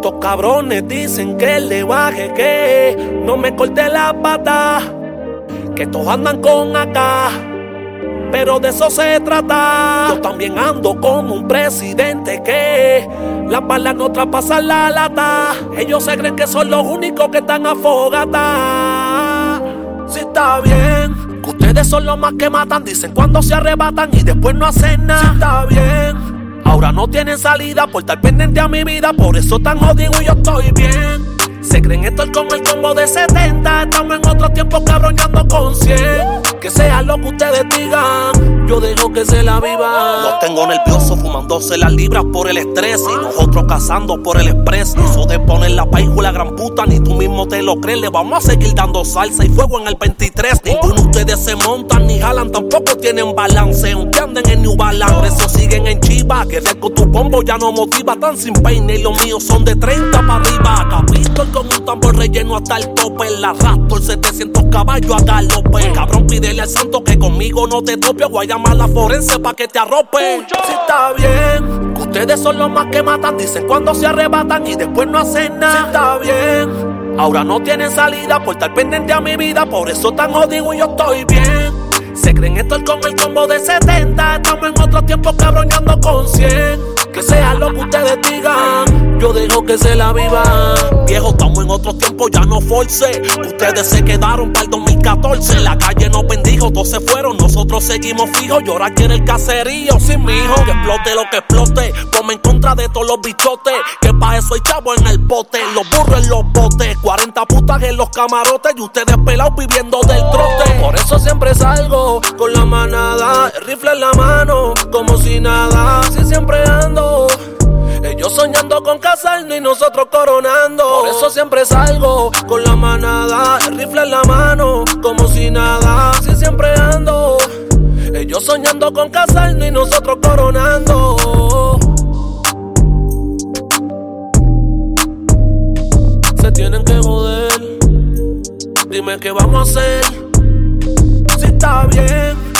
Estos cabrones dicen que le baje, que no me corte la pata, que todos andan con acá, pero de eso se trata. Yo también ando con un presidente que las balas no traspasan la lata. Ellos se creen que son los únicos que están a fogata. Si está bien, que ustedes son los más que matan, dicen cuando se arrebatan y después no hacen nada. Si está bien, ahora no tienen salida por estar pendiente a mi vida, por eso tan jodido y yo estoy bien. Se creen estoy con el combo de 70, estamos en otro tiempo cabroñando con 100. Que sea lo que ustedes digan, yo dejo que se la vivan. Los tengo nerviosos fumándose las libras por el estrés y nosotros cazando por el express. Eso de poner la paiju la gran puta, ni tú mismo te lo crees. Le vamos a seguir dando salsa y fuego en el 23. Ninguno de ustedes se montan ni jalan, tampoco tienen balance. Aunque anden en New Balance, por eso siguen en chiva. Que con tu bombo ya no motiva, tan sin peine y los míos son de 30 para arriba. Capítulo con un tambor relleno hasta el tope. La Raptor 700 caballos a galope. Cabrón, pídele al santo que conmigo no te tope. Voy a llamar a la forense pa' que te arrope. Si está bien, que ustedes son los más que matan, dicen cuando se arrebatan y después no hacen nada. Si está bien, ahora no tienen salida por estar pendiente a mi vida, por eso tan jodido y yo estoy bien. Se creen estoy con el combo de 70, estamos en otro tiempo cabroñando con 100. Que sea lo que ustedes digan, yo dejo que se la vivan. Viejo, estamos en otro tiempo, ya no force. Ustedes se quedaron para el 2014. La calle nos bendijo, todos se fueron, nosotros seguimos fijos. Y ahora quiere el caserío sin mi hijo. Que explote lo que explote, ponme en contra de todos los bichotes. Que pa' eso hay chavo en el bote, los burros en los botes. 40 putas en los camarotes y ustedes pelados viviendo del trote. Por eso siempre salgo con la manada, el rifle en la mano, como si nada. Si siempre ando, ellos soñando con casarnos y nosotros coronando. Por eso siempre salgo con la manada, el rifle en la mano, como si nada. Si siempre ando, ellos soñando con casarnos y nosotros coronando. Se tienen que joder, dime qué vamos a hacer. Si está bien,